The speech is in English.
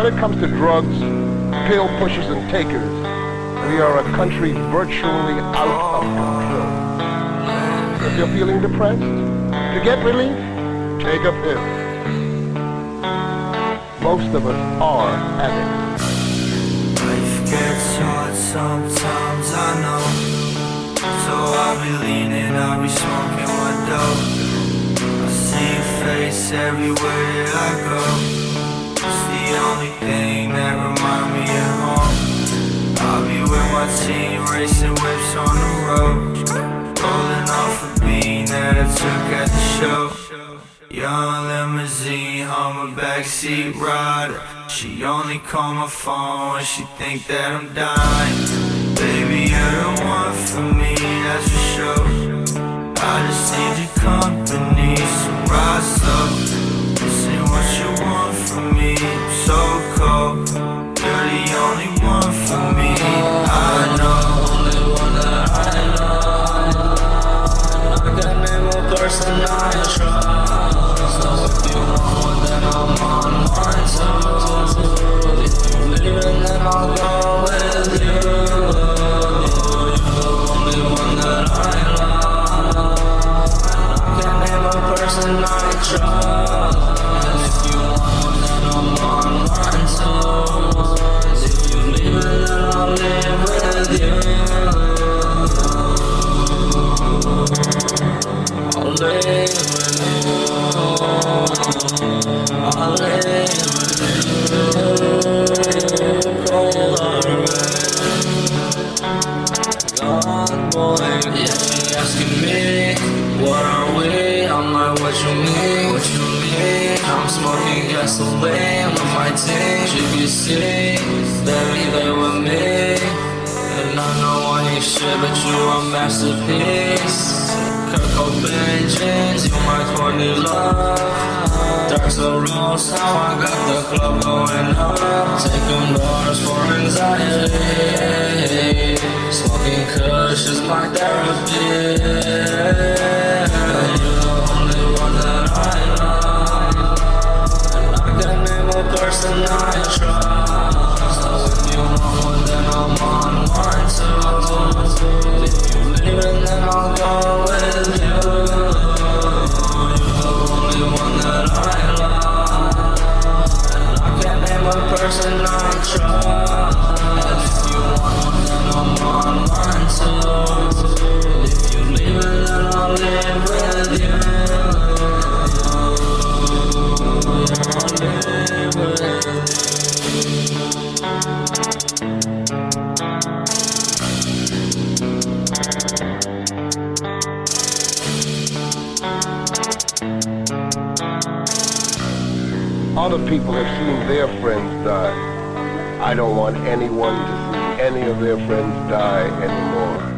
When it comes to drugs, pill pushers and takers, we are a country virtually out of control. If you're feeling depressed, to get relief, take a pill. Most of us are addicts. Life gets hard sometimes, I know. So I'll be leaning, I'll be smoking my dope. I see your face everywhere that I go. It's the only thing that remind me of home. I'll be with my team, racing whips on the road, rolling off a bean that I took at the show. Young limousine, I'm a backseat rider. She only call my phone when she think that I'm dying. Baby, you're the one for me, that's for sure. I just need your company, so rise up. This ain't what you want from me, I'm so cold. You're the only one for me, I know. Only one that I love. I got name of person I trust. So if you want, then I'm on mine too. If you leaving, then I'll go with you. You're the only one that I love. I can't name a person I trust. And if you want, then I'm on mine too. If you leaving, then I'll live with you. I'll live with you. I'll live with you. Cold hearted. God boy. Yeah, she asking me, what are we? I'm like, what you mean? What you mean? I'm smoking gasoline with my team. She can see, baby, they with me. And I know I ain't shit, but you a masterpiece. Kurt Cobain jeans, you my corny love. Dark so rose, how I got the club going up. Taking doors for anxiety. Smoking kush is my therapy. You're the only one that I love. And I can name a person I trust. So if you want, then I'm on mine too. If you leaving, then I'll go with you. You're the only one that I love. And I can't name a person I trust. And if you want, then I'm on mine too. If you leaving, then I'll live with you. I'll live with you. Other people have seen their friends die. I don't want anyone to see any of their friends die anymore.